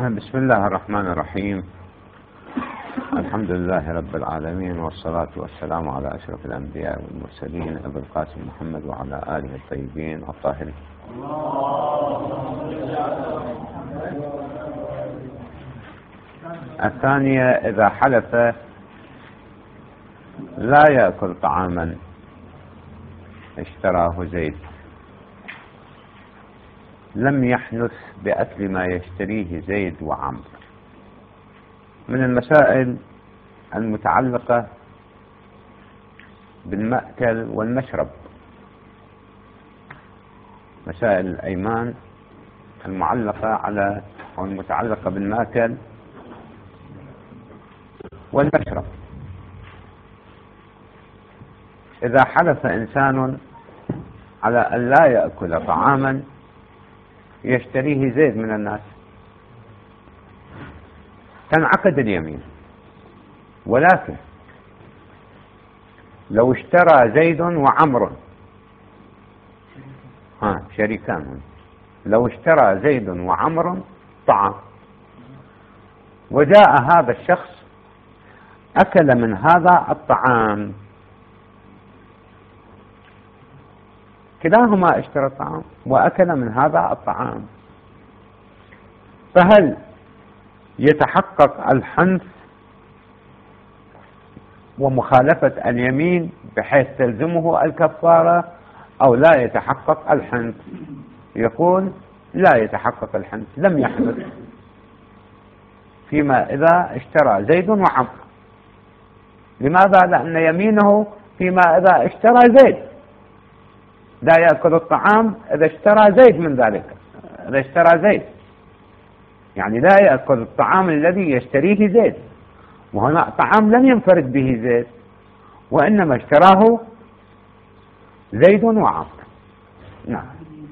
بسم الله الرحمن الرحيم. الحمد لله رب العالمين، والصلاة والسلام على أشرف الأنبياء والمرسلين أبي القاسم محمد وعلى آله الطيبين الطاهرين. الثانية: إذا حلف لا يأكل طعاما اشتراه زيد لم يحنث بأكل ما يشتريه زيد وعمرو. من المسائل المتعلقة بالمأكل والمشرب، مسائل الأيمان المعلقة على أو المتعلقة بالمأكل والمشرب. إذا حلف إنسان على أن لا يأكل طعاما يشتريه زيد من الناس تنعقد اليمين، ولكن لو اشترى زيد وعمرو شريكان، لو اشترى زيد وعمرو طعام وجاء هذا الشخص أكل من هذا الطعام، كلاهما اشترى الطعام وأكل من هذا الطعام، فهل يتحقق الحنث ومخالفة اليمين بحيث تلزمه الكفارة أو لا يتحقق الحنث؟ يقول لا يتحقق الحنث، لم يحنث فيما إذا اشترى زيد وعمرو. لماذا؟ لأن يمينه فيما إذا اشترى زيد، لا يأكل الطعام إذا اشترى زيد من ذلك، إذا اشترى زيد يعني لا يأكل الطعام الذي يشتريه زيد، وهنا طعام لم ينفرد به زيد وإنما اشتراه زيد وعمرو. نعم.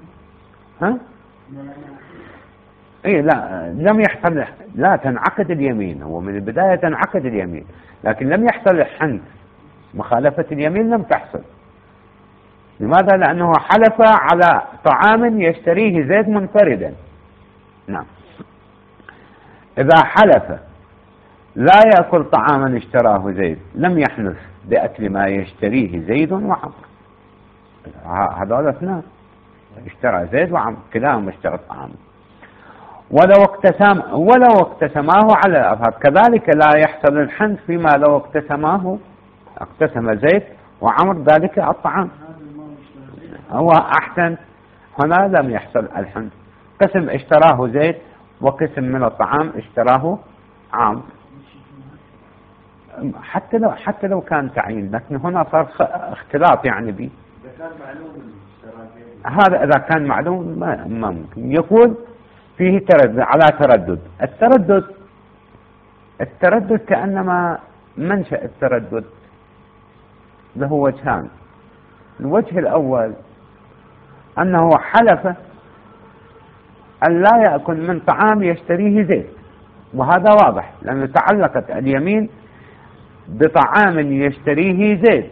لا لم يحصل، لا تنعقد اليمين، هو من البداية تنعقد اليمين، لكن لم يحصل الحنث، مخالفة اليمين لم تحصل. لماذا؟ لأنه حلف على طعام يشتريه زيد منفردا. نعم. إذا حلف لا يأكل طعاما اشتراه زيد لم يحنث بأكل ما يشتريه زيد وعمرو. هذول اثنان اشترى زيد وعمرو، كلاهما اشترى الطعام. ولو اقتسماه على الأظهر كذلك لا يحصل الحنث فيما لو اقتسم زيد وعمرو ذلك الطعام. هو أحسن، هنا لم يحصل الحنث، قسم اشتراه زيد وقسم من الطعام اشتراه عمرو، حتى لو كان تعيين، لكن هنا صار اختلاط يعني به. هذا إذا كان معلوم ما ممكن. يقول فيه تردد على تردد. التردد كأنما منشأ التردد له وجهان. الوجه الأول أنه حلف أن لا يأكل من طعام يشتريه زيد، وهذا واضح لأنه تعلقت اليمين بطعام يشتريه زيد،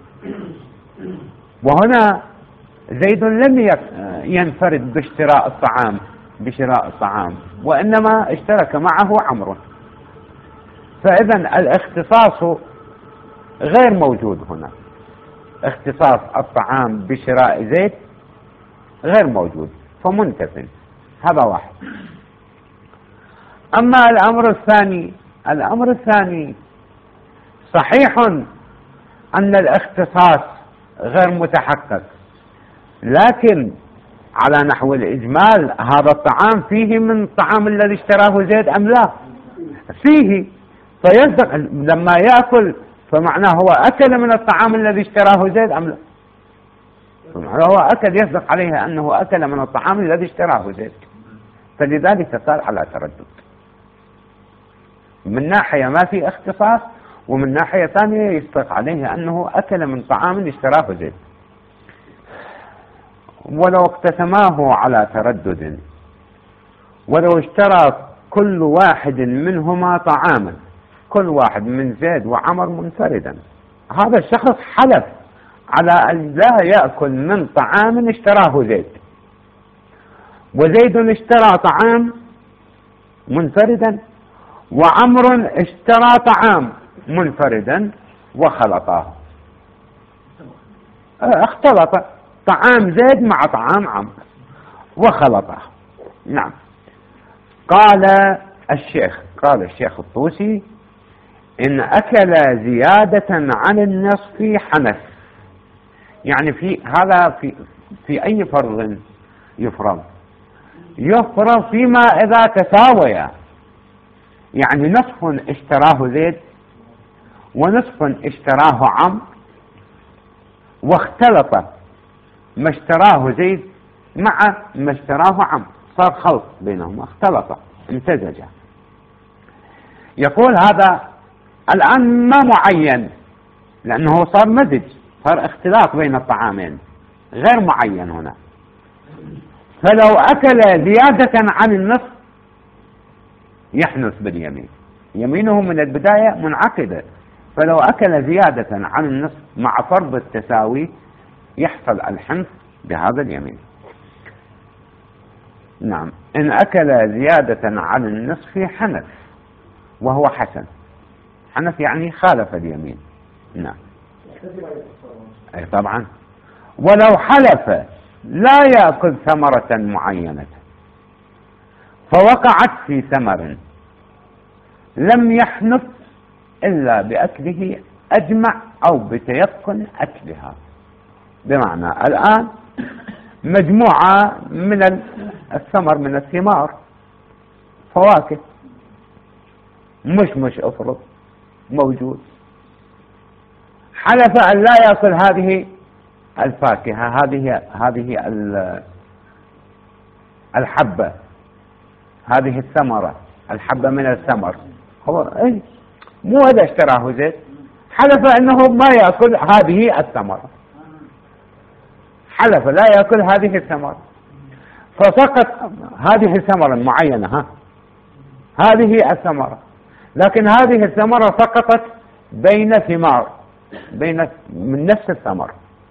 وهنا زيد لم ينفرد بشراء الطعام وإنما اشترك معه عمرو، فإذا الاختصاص غير موجود هنا، اختصاص الطعام بشراء زيد غير موجود فمنتفٍ. هذا واحد. أما الأمر الثاني صحيح أن الاختصاص غير متحقق، لكن على نحو الإجمال هذا الطعام فيه من الطعام الذي اشتراه زيد أم لا؟ فيه، فيصدق لما يأكل فمعناه هو أكل من الطعام الذي اشتراه زيد أم لا؟ هو أكل، يصدق عليه أنه أكل من الطعام الذي اشتراه زيد، فلذلك صار على تردد. من ناحية ما في اختصاص، ومن ناحية ثانية يصدق عليه أنه أكل من طعام اشتراه زيد. ولو اقتسماه على تردد، ولو اشترى كل واحد منهما طعاما، كل واحد من زيد وعمر منفردا، هذا الشخص حلف على أن لا يأكل من طعام اشتراه زيد، وزيد اشترى طعام منفردا، وعمر اشترى طعام منفردا وخلطاه، اختلط طعام زيد مع طعام عمرو وخلطه. نعم. قال الشيخ الطوسي: إن أكل زيادة عن النصف حنث. يعني في أي فرض يفرض فيما إذا تساويا، يعني نصف اشتراه زيد ونصف اشتراه عمرو، واختلط ما اشتراه زيد مع ما اشتراه عمرو، صار خلط بينهما، اختلط امتزج. يقول هذا الآن ما معين، لأنه صار مزج، صار اختلاط بين الطعامين، غير معين هنا. فلو أكل زيادة عن النصف يحنث باليمين، يمينه من البداية منعقدة، فلو أكل زيادة عن النصف مع فرض التساوي يحصل الحنث بهذا اليمين. نعم. إن أكل زيادة عن النصف حنث، وهو حسن. حنث يعني خالف اليمين. نعم. أي طبعا. ولو حلف لا يأكل ثمرة معينة فوقعت في ثمر لم يحنث إلا بأكله أجمع أو بتيقن أكلها. بمعنى الآن مجموعة من الثمر، من الثمار، فواكه، مش أفرض موجود، حلف أن لا يأكل هذه الفاكهة، هذه الحبة، هذه الثمرة، الحبة من الثمر. هو مو هذا اشتراه زيد، حلف أنه ما يأكل هذه الثمرة، حلف لا يأكل هذه الثمرة، فسقط هذه الثمرة معينة، هذه الثمرة، لكن هذه الثمرة سقطت بين ثمار، من نفس الثمر،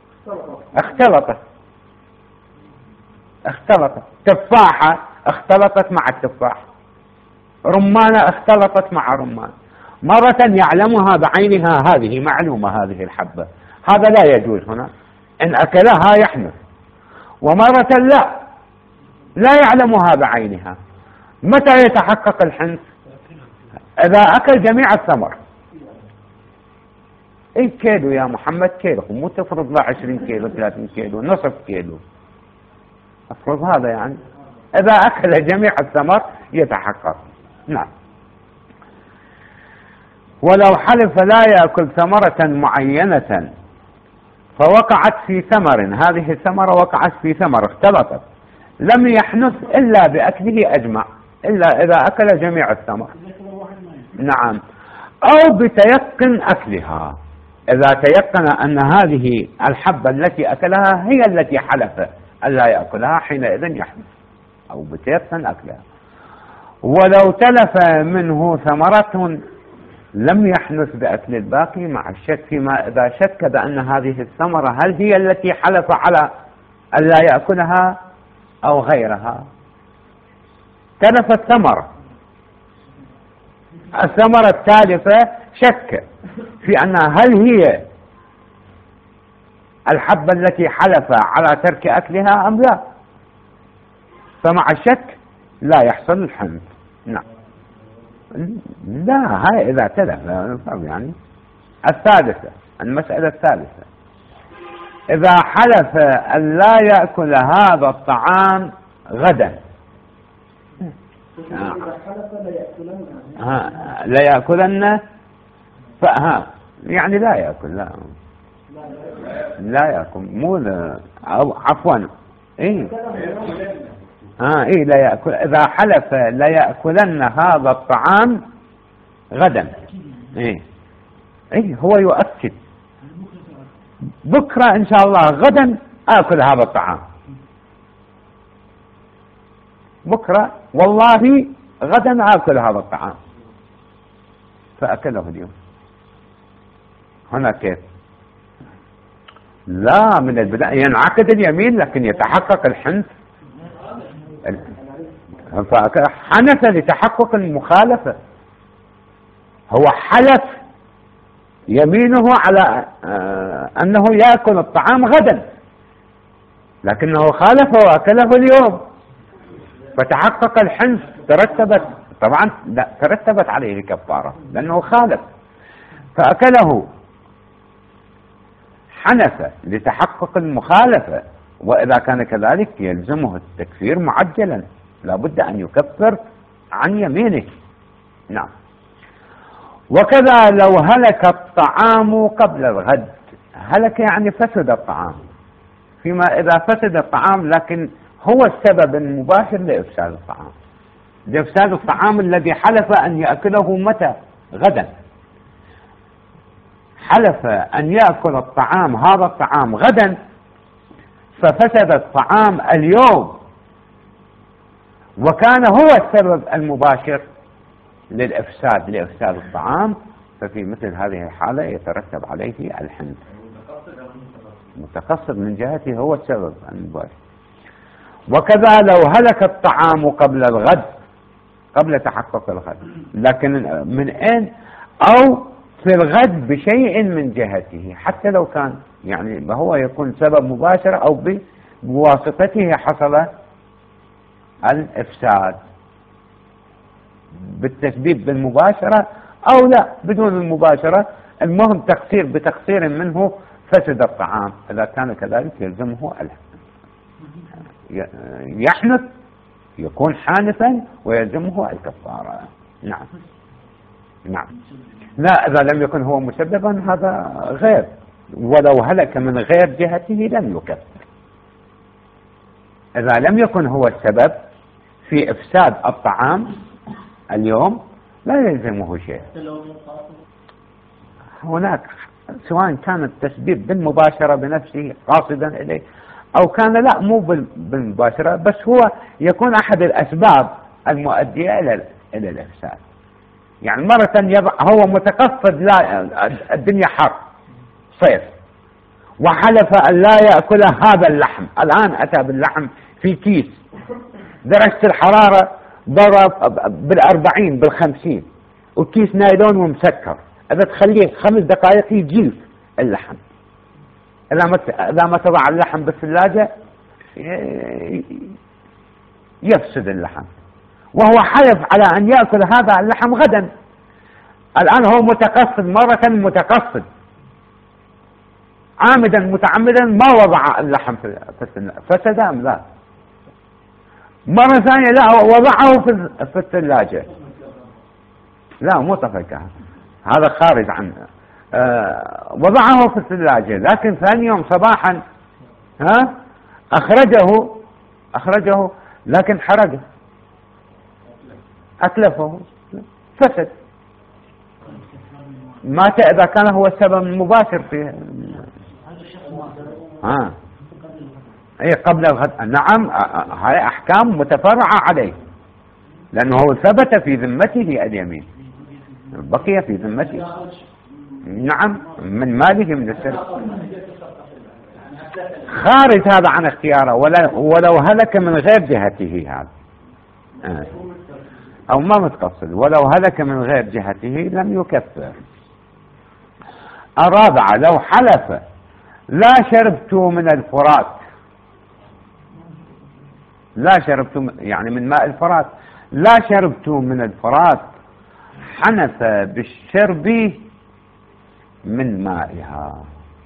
اختلطت تفاحة اختلطت مع التفاح، رمانة اختلطت مع رمان. مرة يعلمها بعينها، هذه معلومة، هذه الحبة، هذا لا يجوز هنا، إن أكلها يحنث. ومرة لا يعلمها بعينها. متى يتحقق الحنث؟ إذا أكل جميع الثمر. كيلو يا محمد، كيلو، مو تفرض له 20 كيلو 30 كيلو، نصف كيلو، افرض هذا. يعني إذا أكل جميع الثمر يتحقق. نعم. ولو حلف لا يأكل ثمرة معينة فوقعت في ثمر، هذه الثمرة وقعت في ثمر اختلطت، لم يحنث إلا بأكله أجمع، إلا إذا أكل جميع الثمر. نعم. أو بتيقن أكلها، إذا تيقن أن هذه الحبة التي أكلها هي التي حلف ألا يأكلها، حينئذ يحنث، أو بتيقن أكلها. ولو تلف منه ثمرة لم يحنث بأكل الباقي، مع الشك فيما إذا شك بأن هذه الثمرة هل هي التي حلف على ألا يأكلها أو غيرها. تلف الثمرة التالفة، شك في أنها هل هي الحبة التي حلف على ترك أكلها أم لا، فمع الشك لا يحصل الحنث. نعم. لا، هاي إذا تلف يعني. الثالثة، المسألة الثالثة، إذا حلف أن لا يأكل هذا الطعام غدا، لا يأكلن، يعني لا يأكل، لا يأكل، مو عفوا، لا يأكل. إذا حلف لا يأكلن هذا الطعام غدا، هو يؤكد بكرة إن شاء الله غدا آكل هذا الطعام، بكرة والله غدا آكل هذا الطعام، فأكله اليوم. هنا كيف؟ لا، من البداية ينعقد اليمين، لكن يتحقق الحنث. فحنث لتحقق المخالفة، هو حلف يمينه على أنه يأكل الطعام غدا، لكنه خالف وأكله اليوم، فتحقق الحنث، طبعا لا ترتبت عليه كفارة لأنه خالف فأكله. حنث لتحقق المخالفة، وإذا كان كذلك يلزمه التكفير معجلا، لا بد أن يكفر عن يمينه. نعم. وكذا لو هلك الطعام قبل الغد، هلك يعني فسد الطعام، فيما إذا فسد الطعام لكن هو السبب المباشر لإفساد الطعام، لإفساد الطعام الذي حلف أن يأكله متى؟ غدا. حلف أن يأكل الطعام، هذا الطعام غدا، ففسد الطعام اليوم، وكان هو السبب المباشر لإفساد الطعام، ففي مثل هذه الحالة يترتب عليه الحنث. متقصد من جهته هو السبب المباشر. وكذا لو هلك الطعام قبل الغد، قبل تحقق الغد، لكن من أين؟ أو في الغد بشيء من جهته، حتى لو كان يعني هو يكون سبب مباشر أو بواسطته حصل الإفساد، بالتسبيب بالمباشرة أو لا بدون المباشرة، المهم تقصير بتقصير منه فسد الطعام. إذا كان كذلك يلزمه يحنث، يكون حانثا ويلزمه الكفارة. نعم. نعم. لا، إذا لم يكن هو مسببا هذا غير، ولو هلك من غير جهته لم يكفر. إذا لم يكن هو السبب في إفساد الطعام اليوم لا يلزمه شيء. هناك سواء كان التسبيب بالمباشرة بنفسه قاصدا إليه، أو كان لا مو بالمباشرة، بس هو يكون أحد الأسباب المؤدية إلى الإفساد. يعني مرة هو متقصد، لا الدنيا حر صيف، وحلف أن لا يأكل هذا اللحم، الآن أتى باللحم في كيس، درجة الحرارة ضرب بال40 بال50، وكيس نايلون ومسكر، إذا تخليه 5 دقائق يجيف اللحم. إذا ما تضع اللحم بالثلاجة يفسد اللحم، وهو حلف على أن يأكل هذا اللحم غدا. الآن هو متقصد، مرة متقصد عامدا متعمدا ما وضع اللحم في فسد أم لا؟ مرة ثانية لا، وضعه في الثلاجة، لا مو طفيكه، هذا خارج عنه. وضعه في الثلاجة، لكن ثاني يوم صباحا أخرجه لكن حرقه، أتلفه، فسد. مات إذا كان هو السبب المباشر في أي قبل الغد. نعم، هاي أحكام متفرعة عليه، لأنه ثبت في ذمته اليمين، بقي في ذمته. نعم، من ماله من السرقة، خارج هذا عن اختياره، ولو هلك من غير جهته هذا أو ما متقصد، ولو هلك من غير جهته لم يكفر. الرابعة، لو حلف لا شربت من الفرات، لا شربت يعني من ماء الفرات، لا شربت من الفرات، حنث بالشرب من مائها.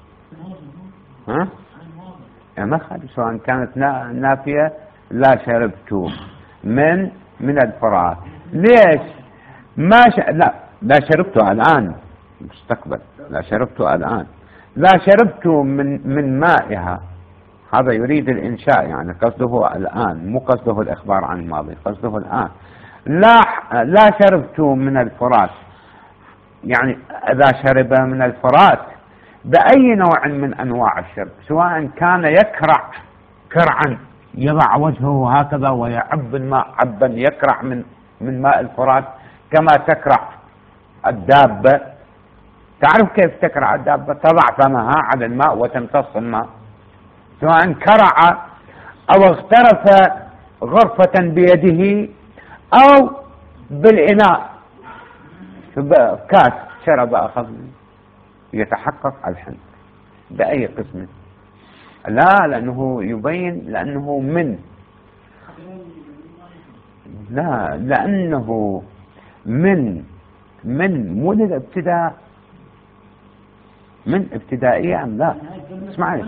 ما خالف، سواء كانت نافية لا شربت من الفرات. ليش؟ لا شربت الآن مستقبل، لا شربت الآن، لا شربت من مائها، هذا يريد الإنشاء، يعني قصده الآن، مو قصده الإخبار عن الماضي، قصده الآن. لا شربت من الفرات، يعني إذا شرب من الفرات بأي نوع من أنواع الشرب، سواء كان يكرع كرعا يضع وجهه هكذا ويعب الماء عبا، يكرع من ماء الفرات كما تكرع الدابة. تعرف كيف تكرع الدابة؟ تضع فمها على الماء وتمتص الماء. سواء كرع أو اغترف غرفة بيده أو بالإناء كاس شرب أخذ، يتحقق الحنث بأي قسم؟ لا، لأنه يبين، لأنه من، لا، لأنه من مو للابتداء، من ابتدائية أم لا؟ اسمعني.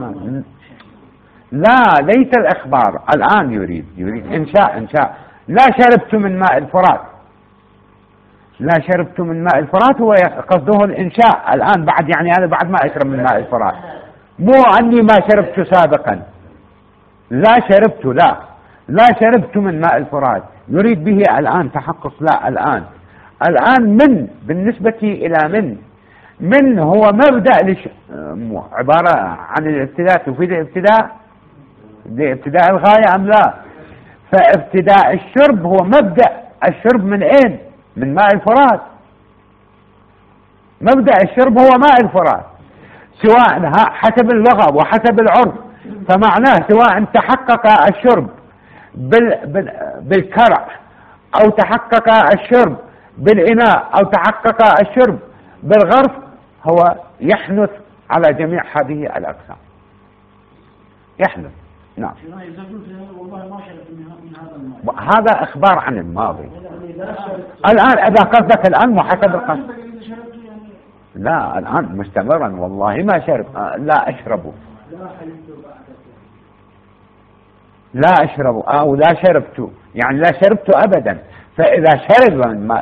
لا، ليس الإخبار الآن، يريد إنشاء. لا شربت من ماء الفرات، لا شربت من ماء الفرات، هو قصده الإنشاء الآن بعد، يعني هذا بعد ما أشرب من ماء الفرات، مو أني ما شربت سابقا. لا شربت من ماء الفرات، يريد به الآن تحقق. لا، الآن من بالنسبة إلى من هو مبدأ عبارة عن الابتداء، تفيد ابتداء الغاية أم لا؟ فابتداء الشرب هو مبدأ الشرب من أين؟ من ماء الفرات. مبدأ الشرب هو ماء الفرات، سواء حسب اللغة وحسب العرف، فمعناه سواء تحقق الشرب بالكرع، أو تحقق الشرب بالإناء، أو تحقق الشرب بالغرف، هو يحنث على جميع هذه الأقسام، يحنث. نعم. هذا إخبار عن الماضي. الآن إذا قصدك الآن محسب القصد، لا، الآن مستمرا، والله ما شرب، لا أشربه، لا أشرب أو لا شربت، يعني لا شربت أبدا. فإذا شرب من ماء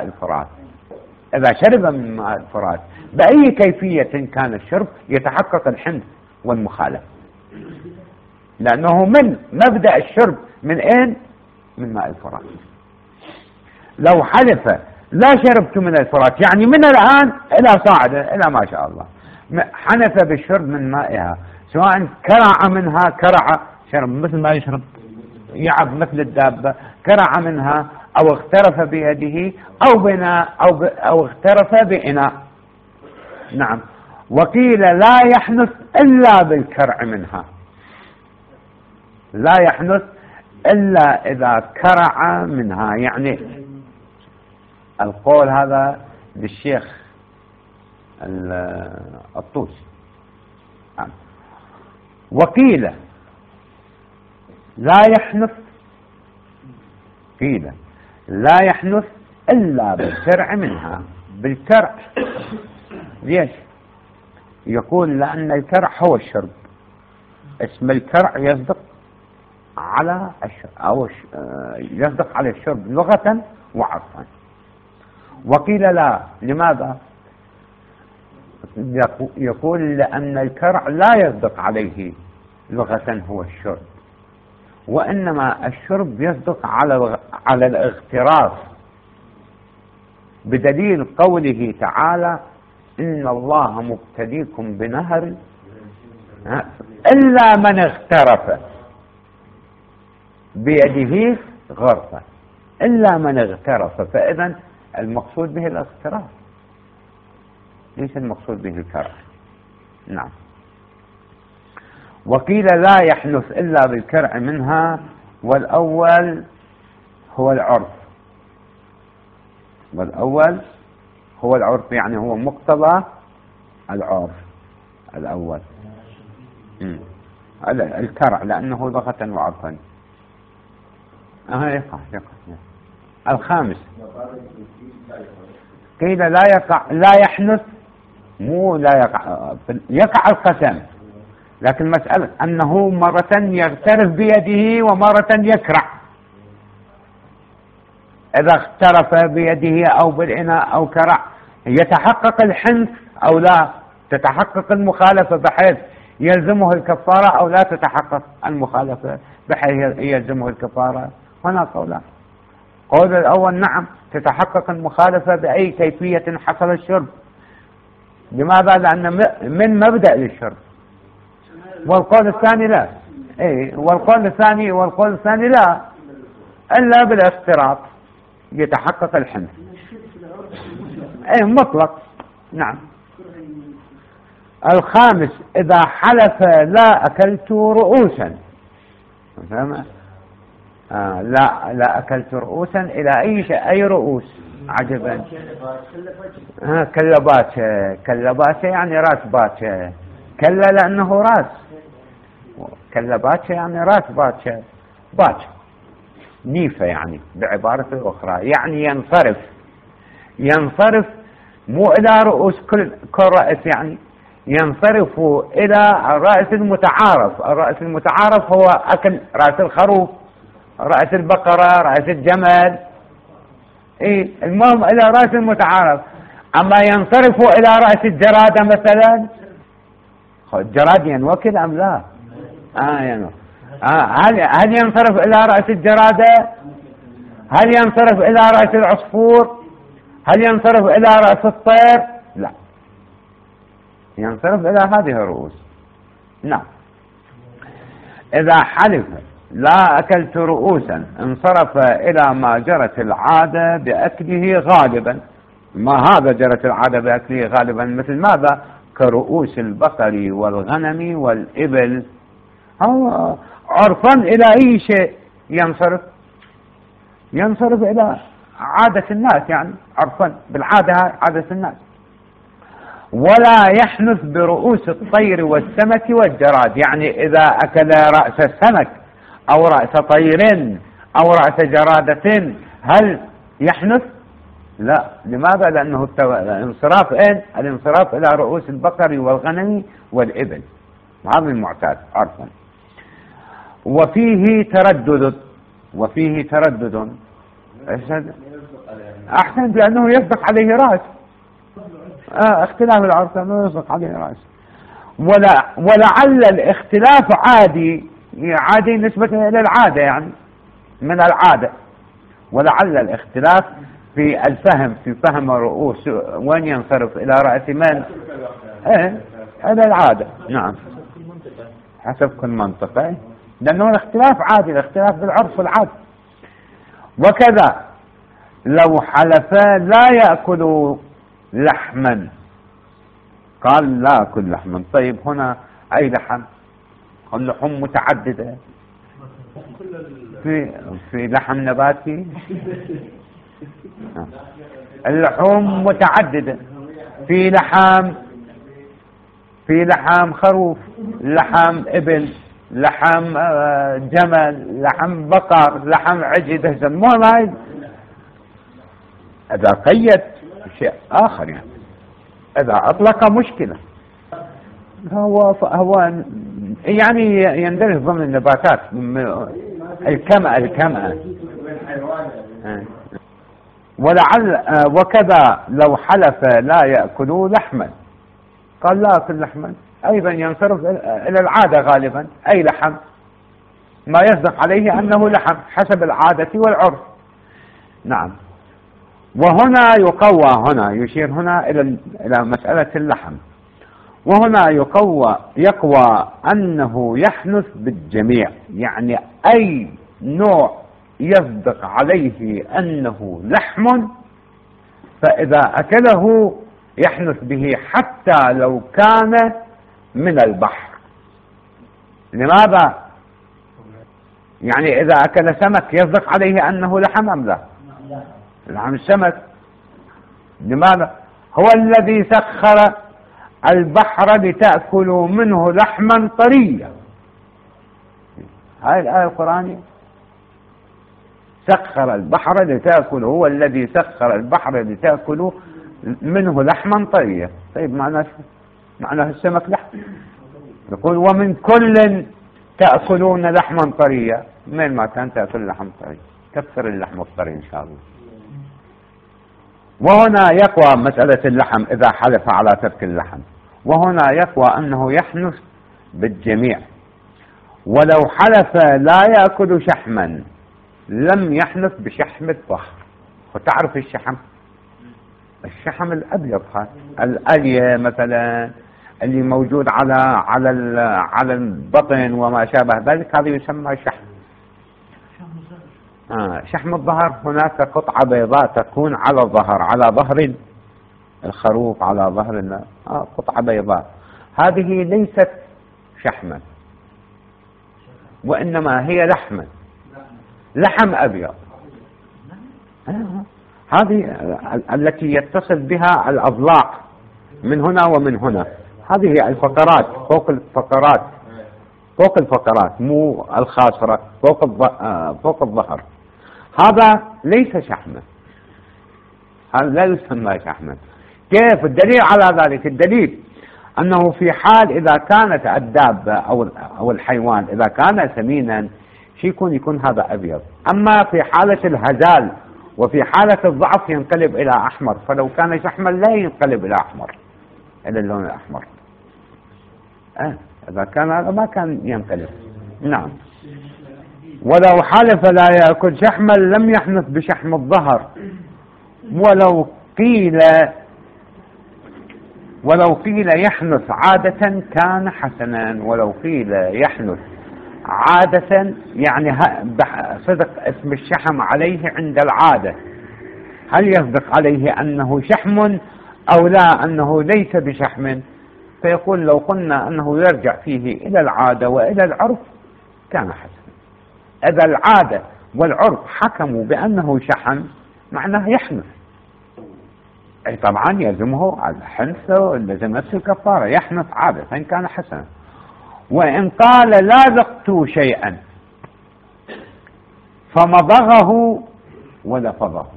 الفرات، بأي كيفية كان الشرب، يتحقق الحنث والمخالفة، لأنه من مبدأ الشرب من أين؟ من ماء الفرات. لو حلف لا شربت من الفرات، يعني من الآن إلى صاعدة إلى ما شاء الله، حنث بالشرب من مائها، سواء كرع منها شرب مثل ما يشرب يعب مثل الدابة، كرع منها، أو اغترف بيده، أو بناء، أو اغترف بإناء. نعم. وقيل لا يحنث إلا بالكرع منها، لا يحنث إلا إذا كرع منها، يعني القول هذا للشيخ الطوسي. وقيل لا يحنث، قيل لا يحنث إلا بالكرع منها، بالكرع. ليش؟ يقول لأن الكرع هو الشرب، اسم الكرع يصدق على الشرب، أو يصدق على الشرب لغة وعرفا. وقيل لا، لماذا؟ يقول لأن الكرع لا يصدق عليه لغة هو الشرب، وإنما الشرب يصدق على الاغتراف، بدليل قوله تعالى إن الله مبتليكم بنهر إلا من اغترف بيده غرفة، إلا من اغترف. فإذا المقصود به الاغتراف، ليس المقصود به الكرع. نعم. وقيل لا يحنث إلا بالكرع منها، والأول هو العرف، يعني هو مقتضى العرف الأول، الكرع، لأنه لغة وعرفا. يقع. الخامس قيل لا يحنث، مو لا يقع القسم، لكن مسألة أنه مرة يغترف بيده ومرة يكرع. إذا اغترف بيده أو بالإناء أو كرع، يتحقق الحنث أو لا تتحقق المخالفة بحيث يلزمه الكفارة، أو لا تتحقق المخالفة بحيث يلزمه الكفارة. هنا قولان. قول الأول نعم تتحقق المخالفة بأي كيفية حصل الشرب. لماذا؟ لأن من مبدأ للشرب. والقول الثاني لا. والقول الثاني لا، إلا بالاختراط يتحقق الحنث. مطلق. نعم. الخامس إذا حلف لا أكلت رؤوسا، لا لا أكلت رؤوسا إلى أي شيء، أي رؤوس عجبا. كلباتشة يعني راس باتشة. كلا لأنه راس، كلباتشة يعني راس باتشة. باتشة نيفة يعني بعبارة أخرى، يعني ينصرف مو إلى رؤوس كل رأس، يعني ينصرف إلى الرأس المتعارف. الرأس المتعارف هو أكل رأس الخروف، رأس البقرة، رأس الجمل، المهم إلى رأس المتعارف. أما ينصرف إلى رأس الجرادة مثلا، الجراد ينوكل أم لا؟ هل ينصرف إلى رأس الجرادة؟ هل ينصرف إلى رأس العصفور؟ هل ينصرف إلى رأس الطير؟ لا، ينصرف إلى هذه الرؤوس. نعم. إذا حلف لا أكلت رؤوسا انصرف إلى ما جرت العادة بأكله غالبا. ما هذا جرت العادة بأكله غالبا؟ مثل ماذا؟ كرؤوس البقر والغنم والإبل. عرفا إلى أي شيء ينصرف إلى عادة الناس، يعني عرفا بالعادة عادة الناس. ولا يحنث برؤوس الطير والسمك والجراد، يعني إذا أكل رأس السمك أو رأس طير أو رأس جرادة هل يحنث؟ لا. لماذا؟ لأنه الانصراف إلى رؤوس البقر والغنم والإبل، هذا المعتاد عرفا. وفيه تردد. أحسنت، لأنه يسبق عليه رأس. اختلاف العرف أنه يسبق عليه رأس. ولعل الاختلاف عادي نسبة إلى العادة، يعني من العادة. ولعل الاختلاف في الفهم، في فهم الرؤوس، وين ينصرف إلى رأس من؟ إلى العادة. نعم، حسب كل منطقة، لأنه الاختلاف عادي، الاختلاف بالعرف والعادة. وكذا لو حلف لا يأكل لحما، قال لا أكل لحما. طيب هنا أي لحم؟ اللحوم متعددة، في لحم نباتي، اللحوم متعددة، في لحم خروف، لحم إبل، لحم جمل، لحم بقر، لحم عجل. المهم هاي إذا قيد شيء آخر، يعني إذا أطلق مشكلة. هو يعني يندرج ضمن النباتات، الكمأة. ولعل وكذا لو حلف لا يأكل لحما، قال لا أكل لحما، أيضا ينصرف إلى العادة غالبا، أي لحم ما يصدق عليه أنه لحم حسب العادة والعرف. نعم. وهنا يقوى، يشير هنا إلى مسألة اللحم. وهنا يقوى أنه يحنث بالجميع، يعني أي نوع يصدق عليه أنه لحم فإذا أكله يحنث به، حتى لو كان من البحر. لماذا؟ يعني إذا أكل سمك يصدق عليه أنه لحم أم لا؟ لحم السمك. لماذا؟ هو الذي سخر البحر لتأكلوا منه لحما طريا. هاي الآية القرآنية، سخر البحر لتأكلوا، هو الذي سخر البحر لتأكلوا منه لحما طريا. طيب معناه السمك لحم. يقول ومن كل تأكلون لحما طريا، من ما كان تأكل لحم طري، كثر اللحم الطري إن شاء الله. وهنا يقوى مسألة اللحم إذا حلف على ترك اللحم. وهنا يقوى أنه يحنث بالجميع. ولو حلف لا يأكل شحما لم يحنث بشحم الظهر. وتعرف الشحم الأبيض، الألية مثلا اللي موجود على البطن وما شابه ذلك، هذا يسمى شحم. شحم الظهر، هناك قطعة بيضاء تكون على الظهر، على ظهر الخروف، على ظهر قطعة بيضاء، هذه ليست شحما وإنما هي لحما، لحم أبيض. هذه التي يتصل بها الأضلاع من هنا ومن هنا، هذه الفقرات فوق الفقرات مو الخاصرة، فوق الظهر. هذا ليس شحما، هذا لا يسمى شحما. كيف الدليل على ذلك؟ الدليل أنه في حال إذا كانت الدابة أو الحيوان إذا كان سمينا يكون هذا أبيض، أما في حالة الهزال وفي حالة الضعف ينقلب إلى أحمر، فلو كان شحما لا ينقلب إلى أحمر، إلى اللون الأحمر. إذا كان هذا ما كان ينقلب. نعم. ولو حلف لا يأكل شحما لم يحنث بشحم الظهر، ولو قيل يحنث عادة كان حسنا. ولو قيل يحنث عادة يعني صدق اسم الشحم عليه عند العادة، هل يصدق عليه أنه شحم أو لا أنه ليس بشحم؟ فيقول لو قلنا أنه يرجع فيه إلى العادة وإلى العرف كان حسنا. إذا العادة والعرف حكموا بأنه شحم معناه يحنث، أي طبعا يلزمه الحنث ولزم نفس الكفارة، يحنث عادة فإن كان حسنا. وإن قال لا ذقت شيئا فمضغه ولفظه،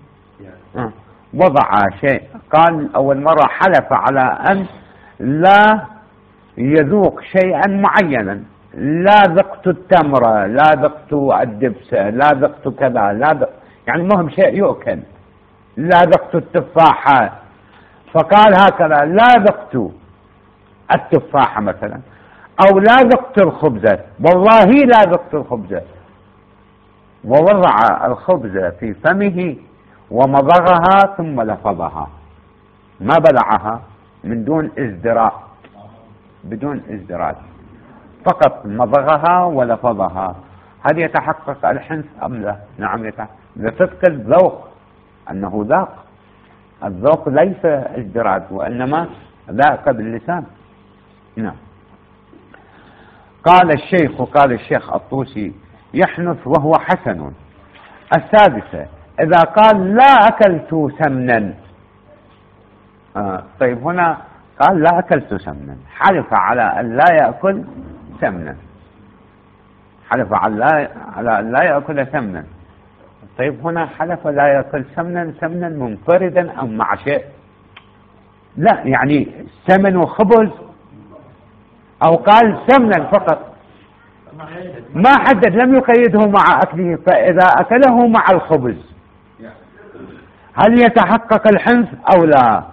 وضع شيء، قال أول مرة حلف على أن لا يذوق شيئا معينا، لا ذقت التمرة، لا ذقت الدبس، لا ذقت كذا، يعني مهم شيء يؤكل، لا ذقت التفاحة، فقال هكذا لا ذقت التفاحة مثلا، أو لا ذقت الخبزة، والله لا ذقت الخبزة، ووضع الخبزة في فمه ومضغها ثم لفظها، ما بلعها من دون ازدراء، بدون ازدراء، فقط مضغها ولفظها. هل يتحقق الحنث أم لا؟ نعم يتحقق لصدق الذوق، أنه ذاق. الذوق ليس ازدراء وإنما ذاق باللسان. نعم. قال الشيخ الطوسي يحنث وهو حسن. السادسة إذا قال لا أكلت سمنا، طيب هنا قال لا أكلت سمنا، حلف على أن لا يأكل سمنا، حلف على أن لا يأكل سمنا. طيب هنا حلف لا يأكل سمنا منفردا أو مع شيء؟ لا، يعني سمن وخبز، أو قال سمنا فقط، ما حدد، لم يقيده مع أكله. فإذا أكله مع الخبز هل يتحقق الحنث أو لا؟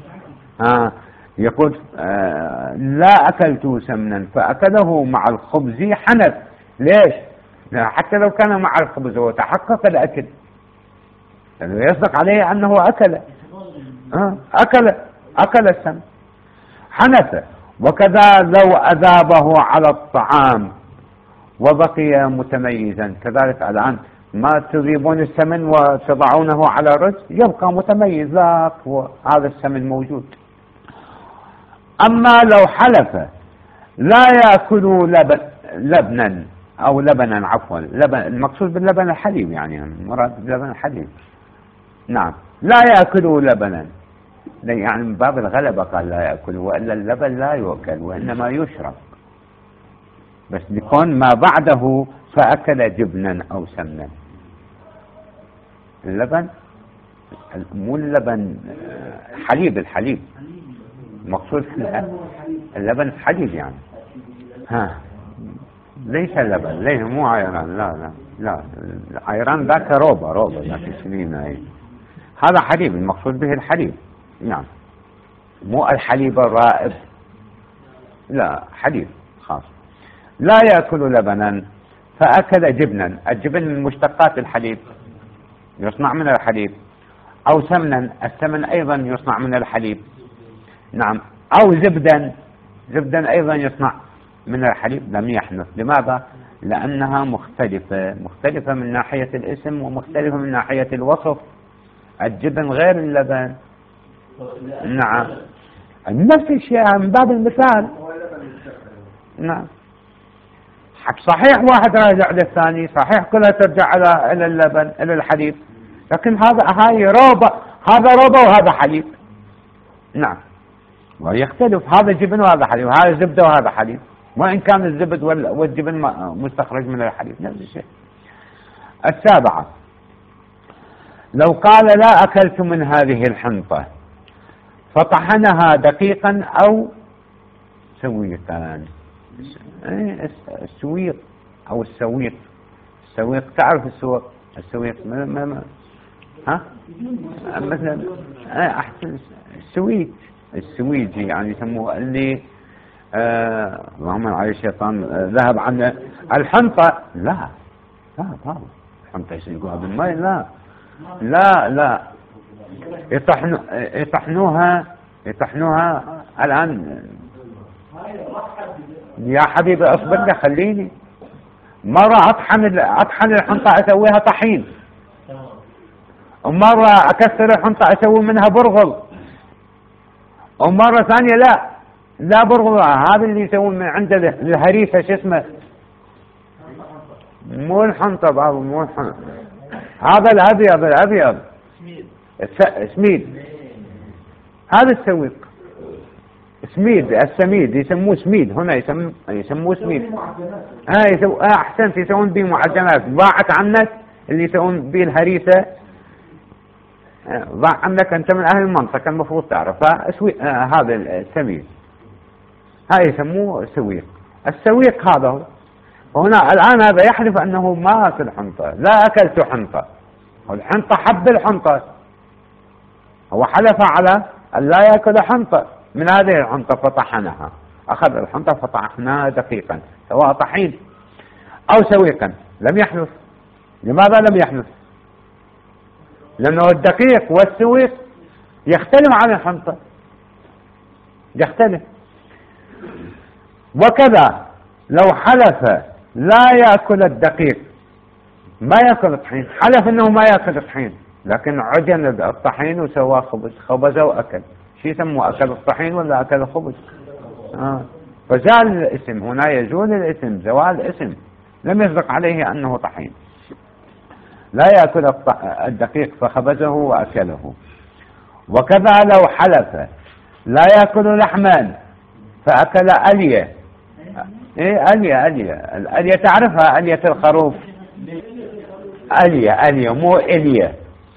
يقول لا أكلت سمنا فأكله مع الخبز حنث. ليش؟ حتى لو كان مع الخبز وتحقق الأكل، يعني يصدق عليه أنه أكل السمن حنث. وكذا لو أذابه على الطعام وبقي متميزا، كذلك الآن ما تذيبون السمن وتضعونه على رز يبقى متميز، هذا السمن موجود. أما لو حلف لا يأكل لبنا أو لبنا، عفوا لبن، المقصود باللبن الحليب، يعني مراد باللبن الحليب. نعم، لا يأكل لبنا، يعني من باب الغلبة قال لا يأكل، وإلا اللبن لا يؤكل وإنما يشرب، بس يكون ما بعده فأكل جبنا أو سمنا. اللبن مو اللبن حليب، الحليب مقصود اللبن حليب يعني. ليس اللبن، ليس مو عيران، لا عيران ذاك روبة ذاك سنين. هذا حليب، المقصود به الحليب. نعم، مو الحليب الرائب، لا حليب خاص. لا يأكل لبنا فأكل جبنا، الجبن من مشتقات الحليب، يصنع من الحليب، أو سمنا، السمن أيضا يصنع من الحليب. نعم، أو زبدا أيضا يصنع من الحليب، لم يحنث. لماذا؟ لأنها مختلفة من ناحية الاسم ومختلفة من ناحية الوصف. الجبن غير اللبن. نعم، نفس الشيء من باب المثال. نعم، صحيح واحد راجع للثاني، صحيح كلها ترجع إلى اللبن إلى الحليب، لكن هاي روبة، هذا روبة وهذا حليب. نعم، ويختلف، هذا جبن وهذا حليب، هذا زبدة وهذا حليب، وإن كان الزبد والجبن مستخرج من الحليب نفس الشيء. السابعة، لو قال لا أكلت من هذه الحنطة فطحنها دقيقا أو سويقا. السويق أو السويق، السويق تعرف السويق ها مثلا أحسن السويج يعني يسموه اللي اللهم عليه الشيطان ذهب عن الحنطة. لا طبعا الحنطة يسلقوها بالماء، لا يطحنوها الآن. يا حبيبي اصبر لي، خليني. مرة اطحن الحنطة اسويها طحين، ومرة اكسر الحنطة اسوي منها برغل، ومرة ثانية لا برغل. هذا اللي يسوون من عند الهريسة، شو اسمه، مو الحنطة بابا، مو الحنطة، هذا الابيض سميد، هذا السويق سميد، السميد يسموه سميد، هنا يسموه سميد. احسنت، يسوون به معجنات. ضاعت عنك اللي يسوون به الهريسة، ضاع عنك انت من اهل المنطقة المفروض تعرف. هذا السميد هاي يسموه سويق. السويق هذا هو. وهنا الان هذا يحلف انه ما اكل حنطة، لا اكلت حنطة، والحنطة حب الحنطة، هو حلف على ان لا ياكل حنطة من هذه الحنطة فطحنها. أخذ الحنطة فطحناها دقيقا سواء طحين أو سويقا. لم يحنث. لماذا لم يحنث؟ لأنه الدقيق والسويق يختلف عن الحنطة، يختلف. وكذا لو حلف لا يأكل الدقيق، ما يأكل الطحين، حلف أنه ما يأكل الطحين، لكن عجن الطحين وسوى خبز وأكل. شو يسموه، أكل الطحين ولا أكل الخبز؟ فزال الاسم. هنا يزول الاسم، زوال الاسم، لم يصدق عليه أنه طحين. لا يأكل الدقيق فخبزه وأكله. وكذا لو حلف لا يأكل لحما فأكل ألية. الألية تعرفها، ألية الخروف، ألية مو إلية،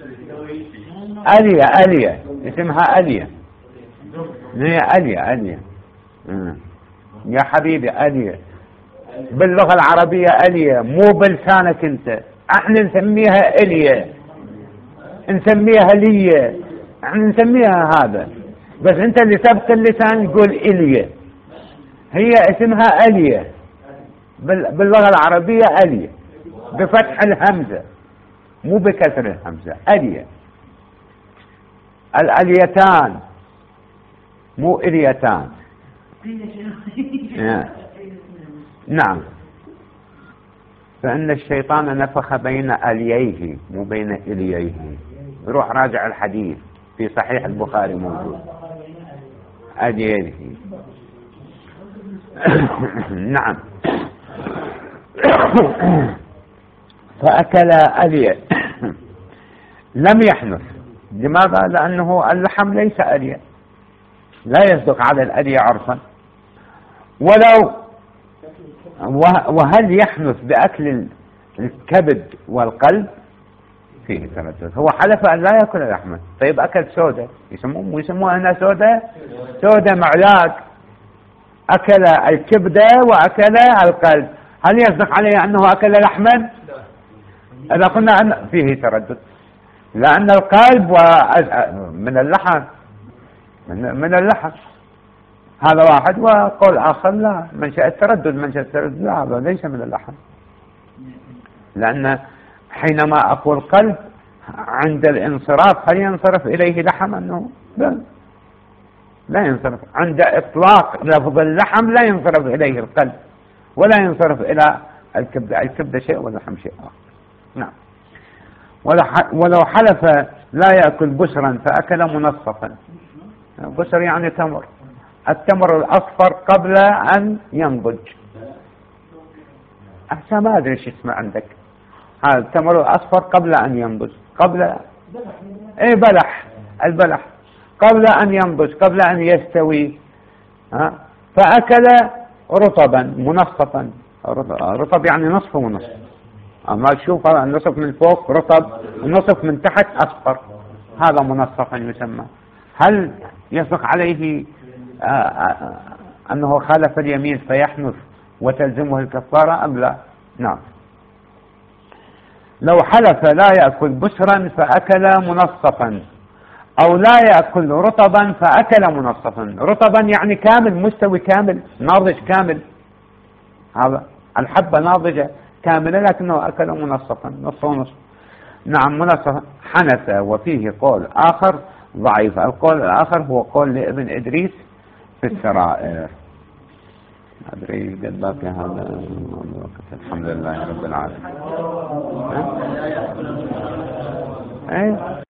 ألية اسمها ألية. هي ألية يا حبيبي، ألية باللغة العربية ألية، مو بلسانك انت. احنا نسميها ألية، نسميها لية، احنا نسميها هذا، بس انت اللي سبق اللسان يقول إلية. هي اسمها ألية باللغة العربية، ألية بفتح الهمزة مو بكسر الهمزة، ألية. الأليتان مو إليتان. نعم، فإن الشيطان نفخ بين ألييه مو بين إلييه. روح راجع الحديث في صحيح البخاري موجود، ألييه. نعم. فأكل ألية لم يحنث. لماذا؟ لأنه اللحم ليس ألية، لا يصدق على الألية عرفا. وهل يحنث بأكل الكبد والقلب؟ فيه تردد. هو حلف أن لا يأكل لحما، طيب أكل سودة، يسموها هنا سودة معلاق، أكل الكبدة وأكل القلب، هل يصدق عليه أنه أكل لحما؟ إذا قلنا أن فيه تردد، لأن القلب من اللحم، من اللحم هذا واحد، وقول آخر لا، منشأ التردد لا، هذا ليس من اللحم. لأن حينما أقول قلب عند الانصراف هل ينصرف إليه لحم؟ أنه لا ينصرف. عند إطلاق لفظ اللحم لا ينصرف إليه القلب، ولا ينصرف إلى الكبدة شيء واللحم شيء آخر. نعم. ولو حلف لا يأكل بسرا فأكل منصفا. بسر يعني تمر، التمر الأصفر قبل أن ينضج. أحسن ما أدري شو اسمه عندك. هذا التمر الأصفر قبل أن ينضج، قبل إيه بلح، البلح قبل أن ينضج، قبل أن يستوي. فأكل رطبا منصفا، رطب يعني نصف ونصف، أما تشوف النصف من فوق رطب والنصف من تحت أصفر، هذا منصفا يسمى. هل يصدق عليه أنه خالف اليمين فيحنث وتلزمه الكفارة أم لا؟ نعم. لو حلف لا يأكل بسرا فأكل منصفا، أو لا يأكل رطبا فأكل منصفا. رطبا يعني كامل، مستوي كامل، ناضج كامل، هذا الحبة ناضجة كاملة لكنه أكل منصفا، نصف ونصف. نعم منصفا. حنث. وفيه قول آخر ضعيف. القول الآخر هو قول لابن إدريس في السرائر. أدري قد باقي هذا الوقت. الحمد لله رب العالمين.